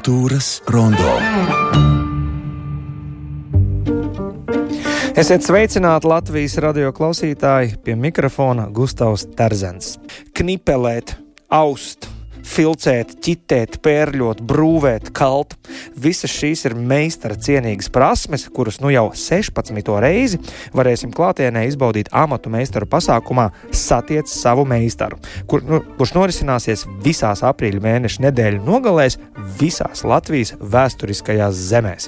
Kultūras rondo. Esiet sveicināti Latvijas radio klausītāji, pie mikrofona Gustavs Terzens. Knipelēt, aust, filcēt, ķitēt, pērļot, brūvēt, kalt. Visas šīs ir meistara cienīgas prasmes, kuras nu jau 16. reizi varēsim klātienē izbaudīt amatu meistaru pasākumā Satiec savu meistaru, kurš norisināsies visās aprīļa mēneša nedēļu nogalēs visās Latvijas vēsturiskajās zemēs.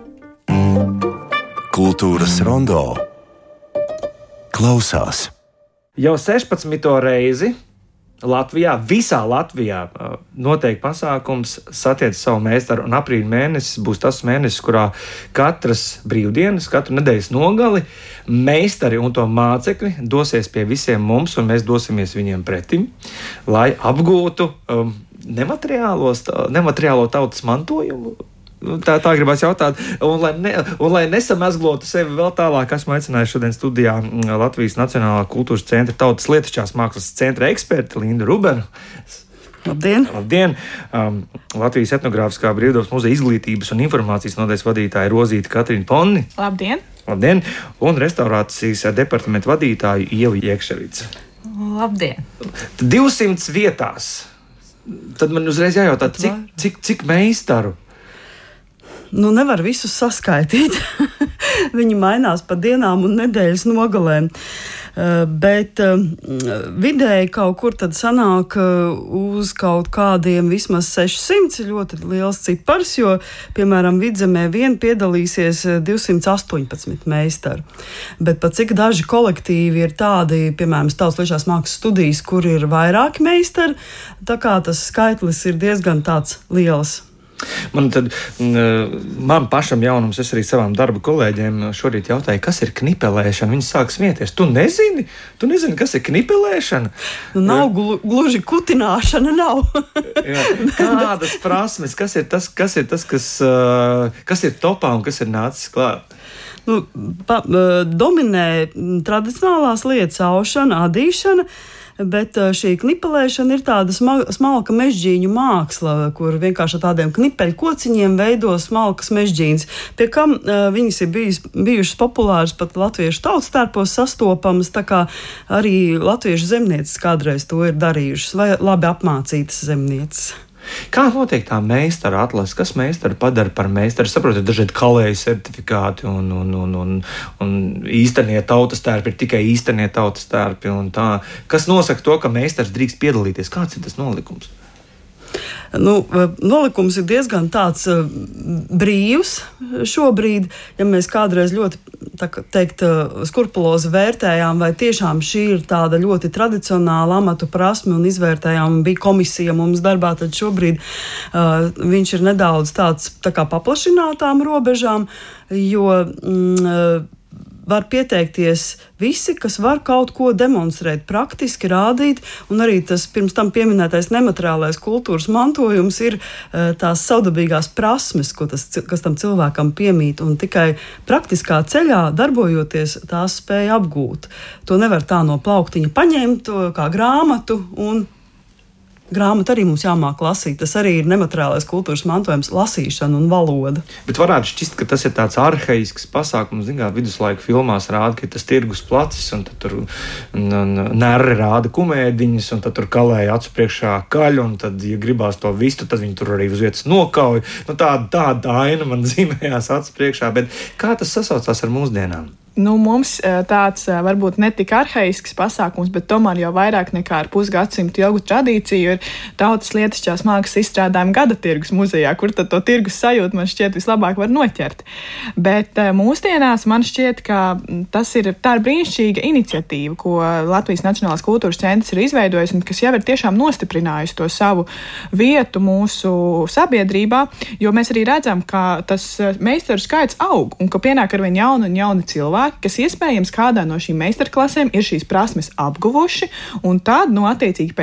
Kultūras rondo. Klausās. Jau 16. reizi Latvijā, visā Latvijā notiek pasākums Satiec savu meistaru, un aprīļa mēnesis būs tas mēnesis, kurā katras brīvdienas, katru nedēļas nogali meistari un to mācekļi dosies pie visiem mums, un mēs dosimies viņiem pretim, lai apgūtu nemateriālo tautas mantojumu. Tā gribās jautāt, un lai nesamazglotu sevi vēl tālāk, esmu aicinājis šodien studijā Latvijas Nacionālā kultūras centra tautas lietišķās mākslas centra eksperti Lindu Rubenu. Labdien! Labdien! Latvijas etnogrāfiskā brīvdabas muzeja izglītības un informācijas nodaļas vadītāja Rozīte Katrīna Ponni. Labdien! Labdien! Un restaurācijas departamenta vadītāju Ieva Iekševica. Labdien! 200 vietās. Tad man uzreiz jājautā, cik meistaru? Nu, nevar visus saskaitīt. Viņi mainās pa dienām un nedēļas nogalēm. Bet vidēji kaut kur tad sanāk uz kaut kādiem vismaz 600, ļoti liels cipars, jo, piemēram, Vidzemē vien piedalīsies 218 meistaru. Bet pat cik daži kolektīvi ir tādi, piemēram, Tautas lietišķās mākslas studijas, kur ir vairāki meistari, tā kā tas skaitlis ir diezgan tāds liels. Man pašam jaunums, es arī savām darba kolēģiem šorīt jautāju, kas ir knipelēšana. Viņi sāk smieties. Tu nezini, kas ir knipelēšana? Nu, nav gluži kutināšana, nav. Jā. Kādas prasmes, kas ir tas, kas ir topā un kas ir nācis klāt? Nu, dominē tradicionālās lietas aušana, adīšana. Bet šī knipelēšana ir tāda smalka mežģīņu māksla, kur vienkārši ar tādiem knipeļu kociņiem veido smalkas mežģīņas, pie kam viņas ir bijušas populāras pat latviešu tautas tērpos sastopamas, tā kā arī latviešu zemnieces kādreiz to ir darījušas, vai labi apmācītas zemnieces. Kā notiek tā meistara atlase? Kas meistaru padara par meistaru? Saprotiet, dažādi kalēju certifikāti un īstenie tautas tērpi ir tikai īstenie tautas tērpi un tā. Kas nosaka to, ka meistars drīkst piedalīties? Kāds ir tas nolikums? Nu, nolikums ir diezgan tāds brīvs šobrīd, ja mēs kādreiz ļoti, tā teikt, skrupulozi vērtējām, vai tiešām šī ir tāda ļoti tradicionāla amatu prasme un izvērtējām, bija komisija mums darbā, tad šobrīd viņš ir nedaudz tāds tā kā paplašinātām robežām, jo var pieteikties visi, kas var kaut ko demonstrēt, praktiski rādīt, un arī tas pirms tam pieminētais nemateriālais kultūras mantojums ir tās savdabīgās prasmes, kas tam cilvēkam piemīt, un tikai praktiskā ceļā darbojoties tās spēja apgūt. To nevar tā no plauktiņa paņemt kā grāmatu, un grāmata arī mums jāmāk lasīt. Tas arī ir nemateriālais kultūras mantojums, lasīšana un valoda. Bet varētu šķist, ka tas ir tāds arhaisks pasākums. Zināt, viduslaiku filmās rāda, ka tas tirgus placis, un tad tur nerri rāda kumēdiņas, un tad tur kalēja acu priekšā kaļu, un tad, ja gribās to vistu, tad viņi tur arī uz vietas nokauj. Nu, tāda aina man zīmējās acu priekšā, bet kā tas sasaucās ar mūsdienām? Nu, mums tāds varbūt ne tik arhaisks pasākums, bet tomēr jau vairāk nekā ar pusgadsimtu ilgu tradīciju ir Tautas lietišķās mākslas izstrādājuma gada tirgus muzejā, kur tad to tirgus sajūtu man šķiet vislabāk var noķert. Bet mūsdienās man šķiet, ka tā ir brīnišķīga iniciatīva, ko Latvijas Nacionālās kultūras centrs ir izveidojis un kas jau ir tiešām nostiprinājusi to savu vietu mūsu sabiedrībā, jo mēs arī redzam, ka tas meistaru skaits aug un ka pienāk arvien jauni cilvēki, kas iespējams kādā no šīm meistarklasēm ir šīs prasmes apguvuši, un tad, attiecīgi pēc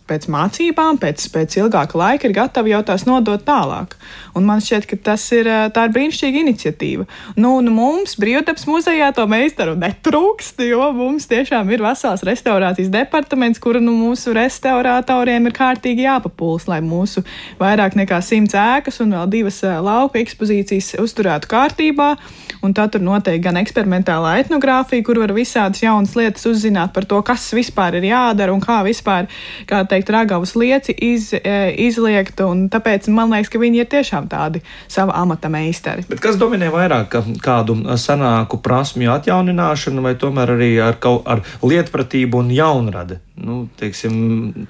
pēc mācībām, pēc ilgāka laika ir gatavi jau tās nodot tālāk. Un man šķiet, ka tā ir brīnišķīga iniciatīva. Un mums Brīvdabas muzejā to meistaru netrūkst, jo mums tiešām ir vesels restaurācijas departaments, kura mūsu restauratoriem ir kārtīgi jāpapuls, lai mūsu vairāk nekā 100 ēkas un vēl 2 lauka ekspozīcijas uzturētu kārtībā. Un tā tur notiek gan eksperimentālā etnogrāfija, kur var visādas jaunas lietas uzzināt par to, kas vispār ir jādara un kā vispār, kā teikt, ragavas lieci izliekt, un tāpēc man liekas, ka viņi ir tiešām tādi sava amata meistari. Bet kas dominē vairāk, kādu senāku prasmju atjaunināšanu vai tomēr arī ar lietpratību un jaunradi? Teiksim,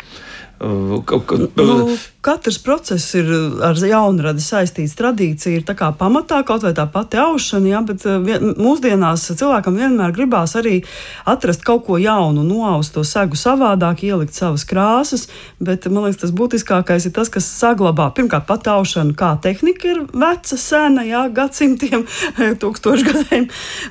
katrs process ir ar jaunradi saistīts. Tradīcija ir tā kā pamatā, kaut vai tā pati aušana, jā, bet mūsdienās cilvēkam vienmēr gribās arī atrast kaut ko jaunu, noaust to segu savādāk, ielikt savas krāsas, bet man liekas, tas būtiskākais ir tas, kas saglabā. Pirmkārt, pati aušana kā tehnika ir veca, sena, jā, gadsimtiem, 1000 gadiem,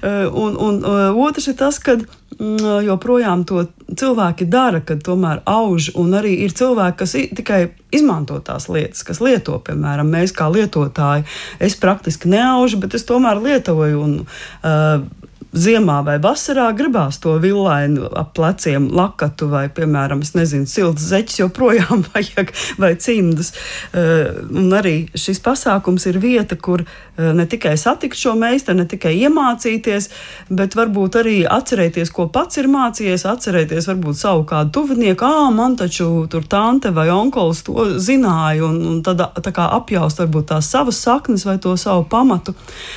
un otrs ir tas, kad joprojām to cilvēki dara, kad tomēr auž, un arī ir cilvēki, kas tikai izmanto tās lietas, kas lieto, piemēram, mēs kā lietotāji. Es praktiski neaužu, bet es tomēr lietoju, un ziemā vai vasarā gribās to villainu ap pleciem lakatu vai, piemēram, siltas zeķes joprojām vajag, vai cimdus. Un arī šis pasākums ir vieta, kur ne tikai satikt šo meistaru, ne tikai iemācīties, bet varbūt arī atcerēties, ko pats ir mācījies, atcerēties varbūt savu kādu tuvinieku, man taču tur tante vai onkols to zināja, un tad tā kā apjaust varbūt tās savas saknes vai to savu pamatu,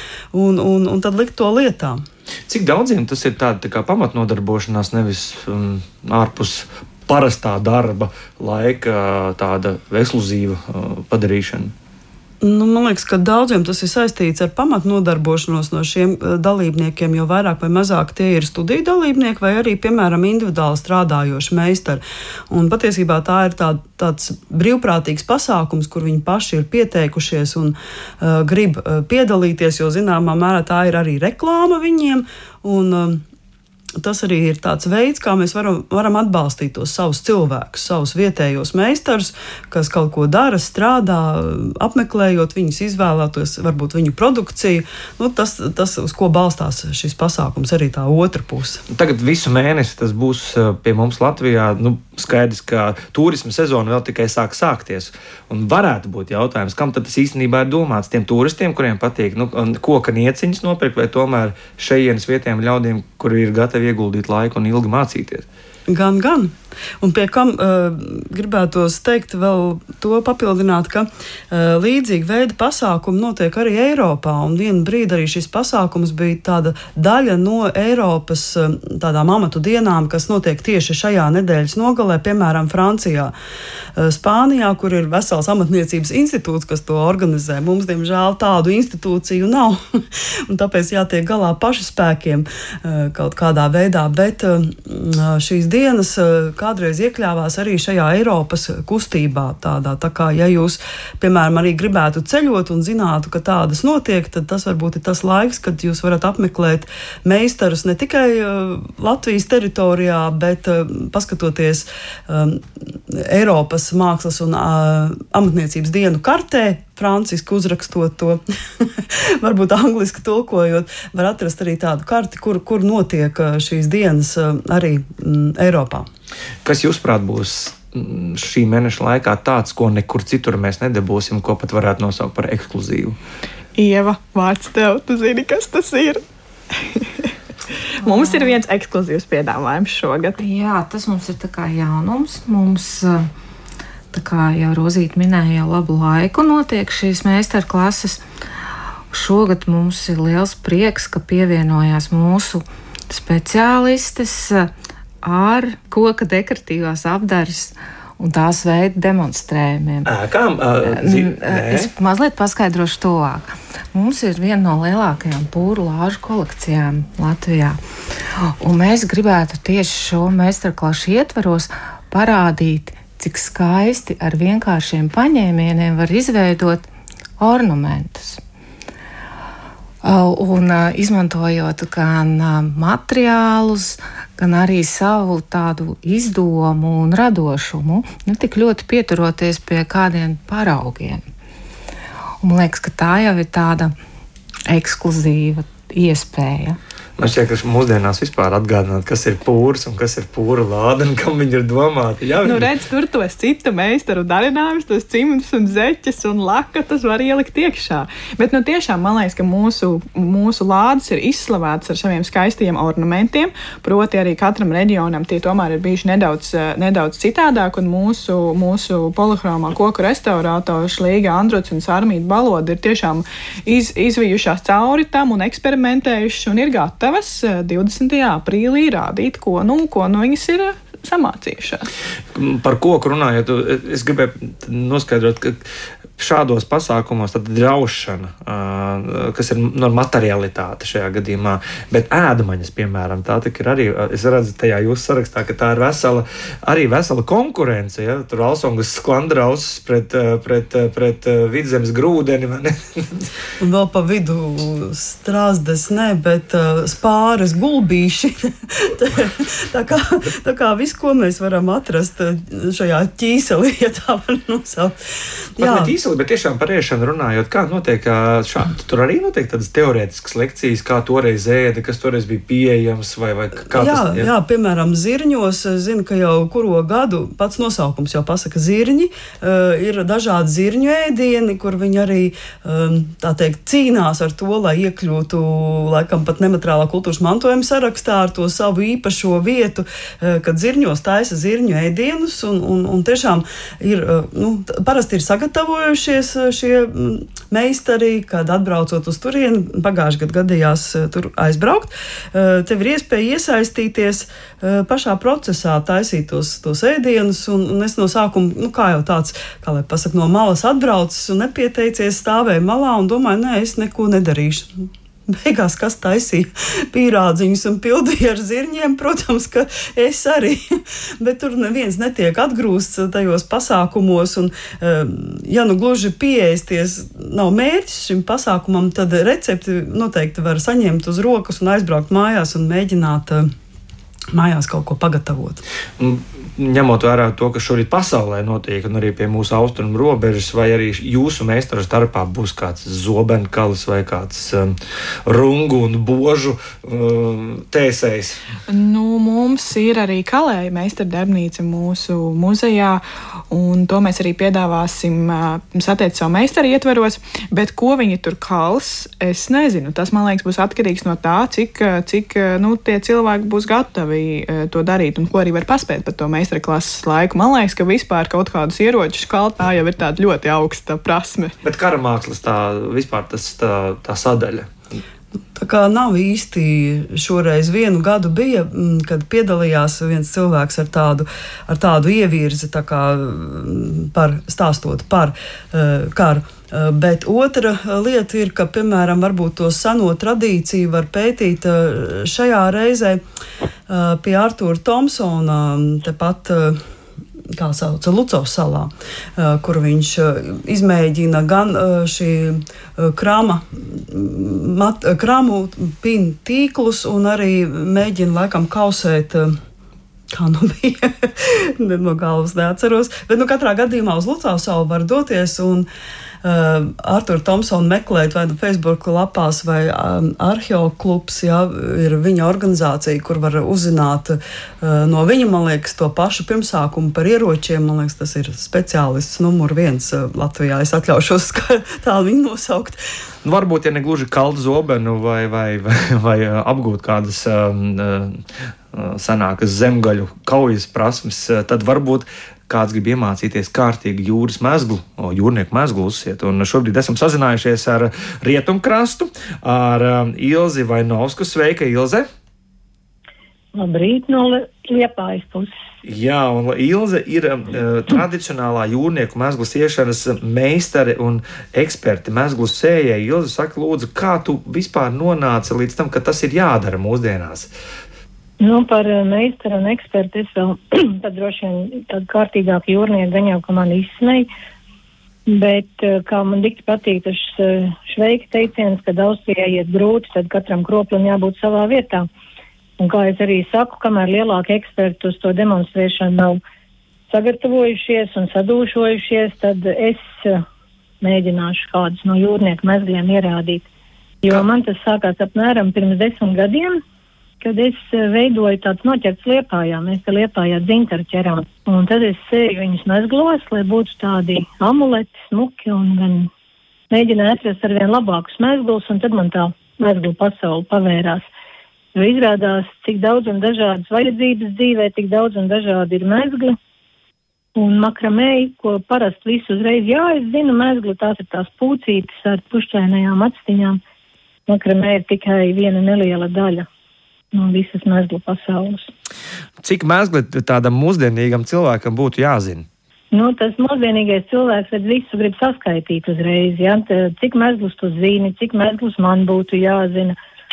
un tad likt to lietā. Cik daudziem tas ir tāda tā kā pamatnodarbošanās, nevis ārpus parastā darba laika tāda ekskluzīva padarīšana? Man liekas, ka daudziem tas ir saistīts ar pamatnodarbošanos no šiem dalībniekiem, jo vairāk vai mazāk tie ir studiju dalībnieki vai arī, piemēram, individuāli strādājoši meistari. Un patiesībā tā ir tāds brīvprātīgs pasākums, kur viņi paši ir pieteikušies un grib piedalīties, jo zināmā mērā tā ir arī reklāma viņiem, un tas arī ir tāds veids, kā mēs varam atbalstīt tos savus cilvēkus, savus vietējos meistarus, kas kaut ko dara, strādā, apmeklējot viņus, izvēlētos varbūt viņu produkciju. Tas, uz ko balstās šis pasākums, arī tā otra puse. Tagad visu mēnesi tas būs pie mums Latvijā. Skaidrs, ka turisma sezona vēl tikai sākties. Un varētu būt jautājums, kam tad tas īstenībā ir domāts? Tiem turistiem, kuriem patīk koka nieciņas nopirkt, vai tomēr šejienes vietējiem ļaudīm, kuri ir gatavi ieguldīt laiku un ilgi mācīties? Gan. Un pie kam gribētos teikt vēl to papildināt, ka līdzīgi veida pasākumi notiek arī Eiropā, un vienu brīdi arī šis pasākums bija tāda daļa no Eiropas tādām amatu dienām, kas notiek tieši šajā nedēļas nogalē, piemēram, Francijā. Spānijā, kur ir vesels amatniecības institūts, kas to organizē. Mums, diemžēl, tādu institūciju nav, un tāpēc jātiek galā pašspēkiem kaut kādā veidā, bet šīs dienas kādreiz iekļāvās arī šajā Eiropas kustībā tādā. Tā kā, ja jūs, piemēram, arī gribētu ceļot un zinātu, ka tādas notiek, tad tas varbūt ir tas laiks, kad jūs varat apmeklēt meistarus ne tikai Latvijas teritorijā, bet paskatoties Eiropas mākslas un amatniecības dienu kartē, franciski uzrakstot to, varbūt angliski tulkojot, var atrast arī tādu karti, kur notiek šīs dienas arī Eiropā. Kas jūsuprāt būs šī mēneša laikā tāds, ko nekur citur mēs nedabūsim, ko pat varētu nosaukt par ekskluzīvu? Ieva, vārds tev, tu zini, kas tas ir? Mums ir viens ekskluzīvs piedāvājums šogad. Jā, tas mums ir tā kā jaunums. Mums, tā kā jau Rozīte minēja, jau labu laiku notiek šīs meistarklases. Šogad mums ir liels prieks, ka pievienojās mūsu speciālistes ar koka dekoratīvās apdares un tās veidu demonstrējumiem. Ēkām? Es mazliet paskaidrošu tuvāk. Mums ir viena no lielākajām pūru lāžu kolekcijām Latvijā. Un mēs gribētu tieši šo meistarklašu ietvaros parādīt, cik skaisti ar vienkāršiem paņēmieniem var izveidot ornamentus. Un izmantojot gan materiālus, gan arī savu tādu izdomu un radošumu, ne tik ļoti pieturoties pie kādiem paraugiem. Un man liekas, ka tā jau ir tāda ekskluzīva iespēja. Man šķiet, ka mūsdienās vispār atgādināt, kas ir pūrs un kas ir pūra lāde un kam viņi ir domāti. Jā, redz, tur tos citu meistaru darinājumus, tos cimus un zeķes un lakatas var ielikt iekšā. Bet tiešām man liekas, ka mūsu lādes ir izslavētas ar saviem skaistajiem ornamentiem, proti arī katram reģionam tie tomēr ir bijuši nedaudz citādāk, un mūsu polihromā koku restaurātori Šlīga Andruts un Sarmīta Balode ir tiešām izvijušās cauri tam un eksperimentējuši un ir gatavi 20. aprīlī rādīt, ko viņas ir samācījušās. Par koku runājot, es gribēju noskaidrot, ka šādos pasākumos tad draušana, kas ir materialitāte šajā gadījumā, bet ēdamaņas, piemēram, tā tik ir arī, es redzu tajā jūsu sarakstā, ka tā ir vesela konkurence, ja? Tur Alsongas sklandrausis pret Vidzemes grūdeni, vai ne? Un vēl pa vidu strāzdes, bet spāres gulbīši. tā kā viss, ko mēs varam atrast šajā ķīselī, ja tā var nosaukt. Pat ne ķīselī, bet tiešām par ēšanu runājot, kā notiek šādi? Tur arī notiek tādas teorētiskas lekcijas, kā toreiz ēda, kas toreiz bija pieejams, vai kā tas ir? Jā, piemēram, zirņos, zinu, ka jau kuro gadu, pats nosaukums jau pasaka zirņi, ir dažādi zirņu ēdieni, kur viņi arī, tā teikt, cīnās ar to, lai iekļūtu, laikam pat nemateriālā kultūras mantojuma sarakstā ar to savu īpašo vietu, kad zirņos taisa zirņu ēdienus, un tiešām ir, parasti ir sagatavojušies šie meistari, kad atbraucot uz turieni, pagājušajā gadā gadījās tur aizbraukt, tev ir iespēja iesaistīties pašā procesā, taisīt tos ēdienus, un es no sākuma, kā jau tāds, kā lai pasaka, no malas atbraucis un nepieteicies, stāvēju malā un domāju, es neko nedarīšu. Beigās, kas taisīja pīrādziņus un pildīja ar zirņiem, protams, ka es arī, bet tur neviens netiek atgrūsts tajos pasākumos, un ja gluži pieēsties nav mērķis šim pasākumam, tad recepti noteikti var saņemt uz rokas un aizbraukt mājās un mēģināt mājās kaut ko pagatavot. Ņemot vērā to, ka šorīt pasaulē notiek un arī pie mūsu austrumu robežas, vai arī jūsu meistaru starpā būs kāds zobenkalis vai kāds rungu un božu tēsējs? Mums ir arī kalēja meistardarbnīca mūsu muzejā, un to mēs arī piedāvāsim satiec savu meistaru ietveros, bet ko viņi tur kals, es nezinu. Tas, man liekas, būs atkarīgs no tā, cik tie cilvēki būs gatavi to darīt un ko arī var paspēt par to meistara klases laiku. Man liekas, ka vispār kaut kādus ieročus kalt, tā jau ir tāda ļoti augsta prasme. Bet karamākslas vispār tā sadaļa? Tā kā nav īsti šoreiz vienu gadu bija, kad piedalījās viens cilvēks ar tādu ievirzi, tā kā stāstot par karu. Bet otra lieta ir, ka, piemēram, varbūt to seno tradīciju var pētīt šajā reizē pie Artūra Tomsona, tepat, kā sauca, Lucavas salā, kur viņš izmēģina gan šī kramu pinu tīklus un arī mēģina laikam kausēt. Kā bija, no galvas neatceros, bet katrā gadījumā uz Lucavas salu var doties un Artūra Tomsona meklēt vai Facebook lapās vai Arheoklubs, ir viņa organizācija, kur var uzzināt no viņa, man liekas, to pašu pirmsākumu par ieročiem. Man liekas, tas ir speciālists numur 1 Latvijā. Es atļaušos tā viņu nosaukt. Varbūt, ja negluži kalt zobenu vai apgūt kādas senākas zemgaļu kaujas prasmes, tad varbūt kāds grib iemācīties kārtīgi jūras mezglu, jūrnieku mezglu uzsiet. Un šobrīd esam sazinājušies ar Rietumkrastu, ar Ilzi Vainovsku. Sveika, Ilze! Labrīt, no Liepājas puses. Jā, un Ilze ir tradicionālā jūrnieku mezglu siešanas meistare un eksperti mezglu sējai. Ilze, saka, lūdzu, kā tu vispār nonāci līdz tam, ka tas ir jādara mūsdienās? Par meistaru un ekspertu es vēl tad droši vien tādu kārtīgāku jūrnieku gan jau, ka man izsmēja. Bet, kā man dikti patīk tas šveika teiciens, kad Austrijai iet grūti, tad katram kroplim jābūt savā vietā. Un kā es arī saku, kamēr lielāki eksperti uz to demonstrēšanu nav sagatavojušies un sadūšojušies, tad es mēģināšu kādus no jūrnieku mezgliem ierādīt. Jo man tas sākās apmēram pirms 10 gadiem, kad es veidoju tāds noķerts Liepājā. Mēs te Liepājā dzintaru ķerām. Un tad es sēju viņus mezglos, lai būtu tādi amuleti, smuki, un gan mēģināju atrast arvien labākus mezglus, un tad man tā mezglu pasauli pavērās. Jo izrādās, cik daudz un dažādas vajadzības dzīvē, tik daudz un dažādi ir mezgli. Un makramēji, ko parasti visu uzreiz, es zinu mezgli, tās ir tās pūcītes ar pušķainajām atstiņām. Makramēji ir tikai viena neliela daļa no visas mezglu pasaules. Cik mezgli tādam mūsdienīgam cilvēkam būtu jāzina? Tas mūsdienīgais cilvēks tad visu grib saskaitīt uzreiz, cik mezglus tu zini, cik mezglus man būtu jāzina.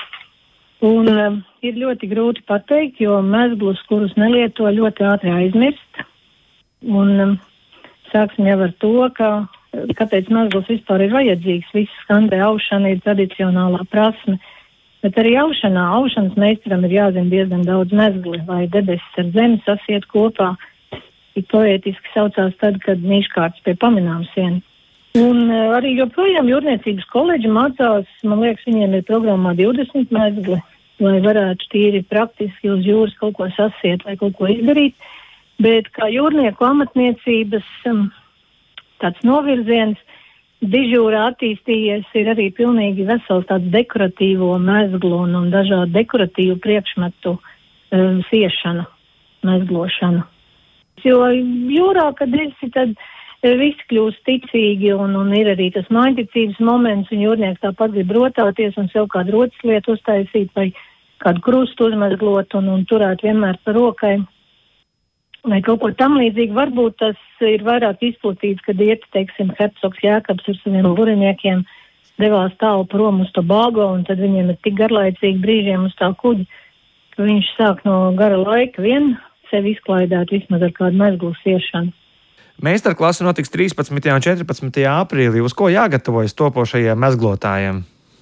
Un ir ļoti grūti pateikt, jo mezglus, kurus nelieto, ļoti ātri aizmirst. Un sāksim jau ar to, kāpēc mezgls vispār ir vajadzīgs. Viss skandē aušana ir tradicionālā prasme. Bet arī aušanas meistaram ir jāzina diezgan daudz mezgli, lai debesis ar zemi sasiet kopā. Ir poētiski saucās tad, kad mīškārts pie paminām sienu. Un arī joprojām jūrniecības koledži mācās, man liekas, viņiem ir programmā 20 mezgli, lai varētu tīri praktiski uz jūras kaut ko sasiet vai kaut ko izdarīt. Bet kā jūrnieku amatniecības tāds novirziens, dižūrā attīstījies ir arī pilnīgi vesels tāds dekoratīvo mezglu un dažādu dekoratīvu priekšmetu siešana, mezglošana. Jo jūrā, kad esi, tad visi kļūst ticīgi un ir arī tas mājticības moments, un jūrnieks tāpat grib rotāties un sev kādu rotas lietu uztaisīt vai kādu krustu uzmezglot un turēt vienmēr par rokai. Vai kaut ko tam līdzīgi, varbūt tas ir vairāk izplatīts, kad iet, teiksim, hercogs Jēkabs ar saviem buriniekiem devās tālu prom uz Tobago, un tad viņiem ir tik garlaicīgi brīžiem uz tā kuģi, ka viņš sāk no gara laika vien sevi izklaidēt vismaz ar kādu mezglu siešanu. Meistarklase notiks 13. un 14. aprīlī. Uz ko jāgatavojas topošajiem mezglotājiem?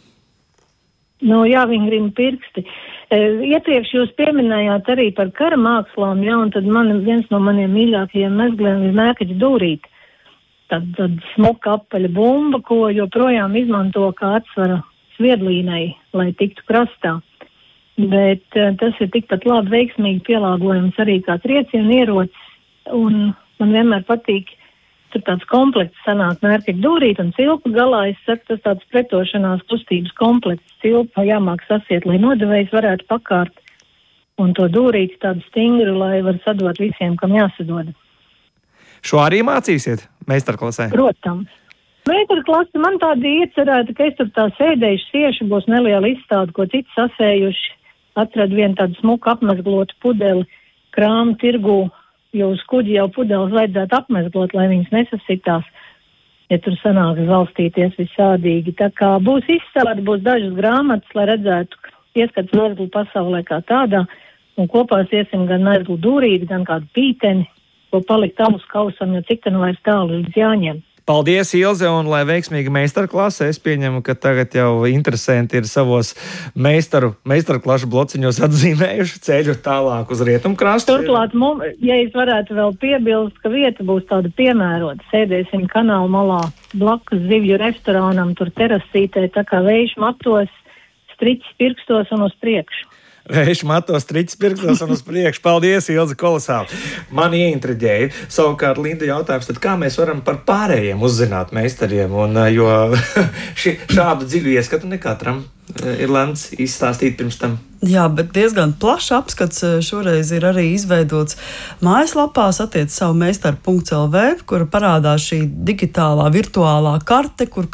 Jāvingrina pirksti. Iepriekš jūs pieminējāt arī par kara mākslām, un tad viens no maniem mīļākajiem mezgliem ir mēkaķa dūrīte. Tad smuka apaļa bumba, ko joprojām izmanto kā atsvara sviedlīnei, lai tiktu krastā. Bet tas ir tikpat labi veiksmīgi pielāgojams arī kā triecienu ierocis, un man vienmēr patīk, tur tāds komplekts sanāk mērķi dūrīt un cilpa galā, es saku, tas tāds pretošanās kustības komplekts, cilpa jāmāk sasiet, lai nodevējs varētu pakārt, un to dūrīt tādu stingru, lai var sadot visiem, kam jāsadod. Šo arī mācīsiet meistarklasē? Protams. Meistarklase man tādi iecerēta, ka es tur tā sēdējuši sieši, būs neliela izstāde, ko citi sasējuši, atradu vienu tādu smuku apmezglotu pudeli krāmu tirgū, jo uz kuģi jau pudeles vajadzētu apmezglot, lai viņas nesasitās, ja tur sanāk valstīties visādīgi. Tā kā būs izstāde, būs dažas grāmatas, lai redzētu ieskats mezglu pasaulē kā tādā, un kopā iesim gan mezglu dūrīti, gan kādu pīteni, ko palikt alus kausam, jo cik ten vairs tālu līdz jāņem. Paldies, Ilze, un lai veiksmīgi meistarklase. Es pieņemu, ka tagad jau interesanti ir savos meistarklašu blociņos atzīmējuši ceļu tālāk uz rietumkrastu. Turklāt, ja es varētu vēl piebilst, ka vieta būs tāda piemērota. Sēdēsim kanāla malā blakus zivju restorānam, tur terasītē, tā kā vējš matos, striķis pirkstos un uz priekšu. Vējš matos, striķis pirkstos un uz priekšu. Paldies, Ilze, kolosāli. Man ieintriģēja. Savukārt, Linda, jautājums, tad kā mēs varam par pārējiem uzzināt meistariem? Jo šādu dziļu ieskatu nekatram ir lemts izstāstīt pirms tam. Jā, bet diezgan plašs apskats šoreiz ir arī izveidots mājaslapās savu meistaru.lv, kur parādās šī digitālā virtuālā karte, kur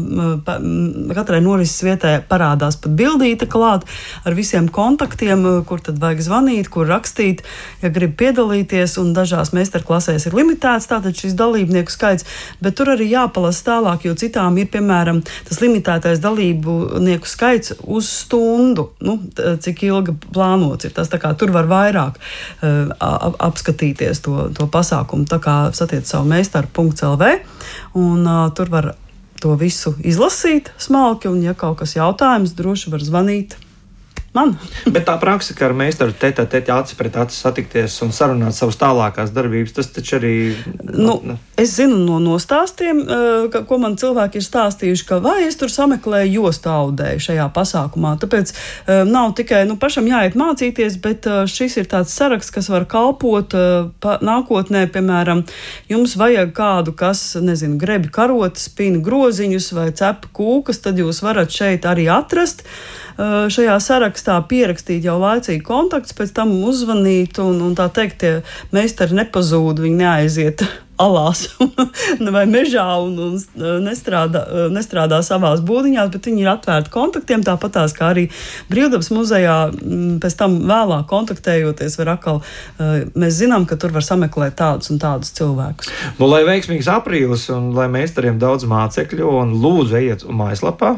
katrai norises vietai parādās pat bildīte klāt ar visiem kontaktiem, kur tad vajag zvanīt, kur rakstīt, ja grib piedalīties, un dažās meistarklasēs ir limitēts tātad šis dalībnieku skaits, bet tur arī jāpalasa tālāk, jo citām ir, piemēram, tas limitētais dalībnieku skaits uz stundu, cik ilgi plānots ir. Tas tā kā tur var vairāk apskatīties to pasākumu, tā kā satiec savu meistaru.lv, un tur var to visu izlasīt smalki, un ja kaut kas jautājums, droši var zvanīt man. Bet tā praksa, ka ar meistaru tēt acis pret acis satikties un sarunāt savas tālākās darbības, tas taču arī... Es zinu no nostāstiem, ko man cilvēki ir stāstījuši, ka vai es tur sameklēju jostu audēju šajā pasākumā. Tāpēc nav tikai pašam jāiet mācīties, bet šis ir tāds saraksts, kas var kalpot nākotnē, piemēram, jums vajag kādu, kas, grebi karotes, spina groziņus vai cepa kūkas, tad jūs varat šeit arī atrast. Šajā sarakstā pierakstīt jau laicīgi kontaktus, pēc tam uzzvanīt un tā teikt, tie meistari nepazūd, viņi neaiziet alās vai mežā un nestrādā savās būdiņās, bet viņi ir atvērti kontaktiem, tāpatās kā arī Brīvdabas muzejā, pēc tam vēlāk kontaktējoties var atkal, mēs zinām, ka tur var sameklēt tādus un tādus cilvēkus. Lai veiksmīgs aprīlis un lai meistariem daudz mācekļu, un lūdzu ejiet mājaslapā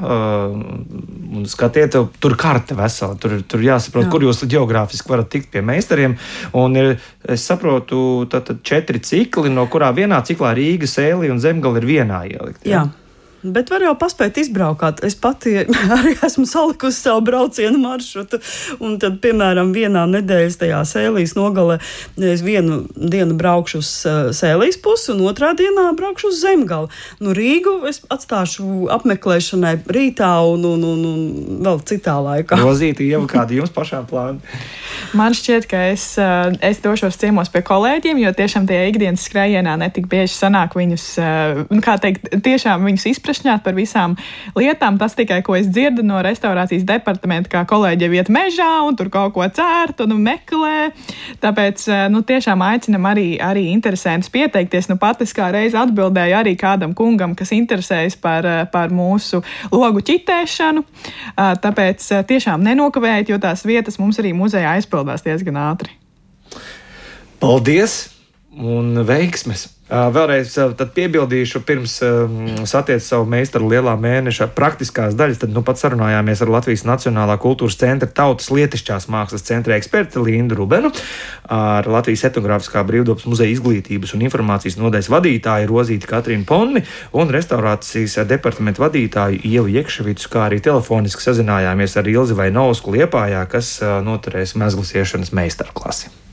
un skatiet, tur karte vesela, tur jāsaprot, kur jūs ģeogrāfiski varat tikt pie meistariem, un es saprotu, tātad 4 cikli, no kurā vienā ciklā Rīga, Sēlija un Zemgale ir vienā ielikt. Jā. Bet var jau paspēt izbraukāt. Es pati arī esmu salikusi savu braucienu maršrutu, un tad, piemēram, vienā nedēļas tajā Sēlijas nogalē es vienu dienu braukšu uz Sēlijas pusi, un otrā dienā braukšu uz Zemgali. Rīgu es atstāšu apmeklēšanai rītā un vēl citā laikā. Rozīti, Ieva, kādi jums pašām plāni? Man šķiet, ka es došos ciemos pie kolēģiem, jo tiešām tie ikdienas skrējienā netik bieži sanāk viņus, tiešām viņus izprašņāt par visām lietām. Tas tikai, ko es dzirdu no restaurācijas departamenta, kā kolēģi jau iet mežā un tur kaut ko cērt un meklē. Tāpēc, tiešām aicinam arī interesantus pieteikties. Pat es kā reiz atbildēju arī kādam kungam, kas interesējas par mūsu logu ķitēšanu. Tāpēc tiešām nenokavējiet, jo tās vietas mums arī muzejā aizpildās diezgan ātri. Paldies un veiksmes! Vēlreiz tad piebildīšu, pirms satiec savu meistaru lielā mēneša praktiskās daļas, tad pat sarunājāmies ar Latvijas Nacionālā kultūras centra Tautas lietišķās mākslas centra eksperti Lindu Rubenu, ar Latvijas etnogrāfiskā Brīvdabas muzeja izglītības un informācijas nodaļas vadītāju Rozīti Katrīnu Ponni un restaurācijas departamenta vadītāju Ievu Iekševicu, kā arī telefoniski sazinājāmies ar Ilzi Vainovsku Liepājā, kas noturēs mezglasiešanas meistarklasi.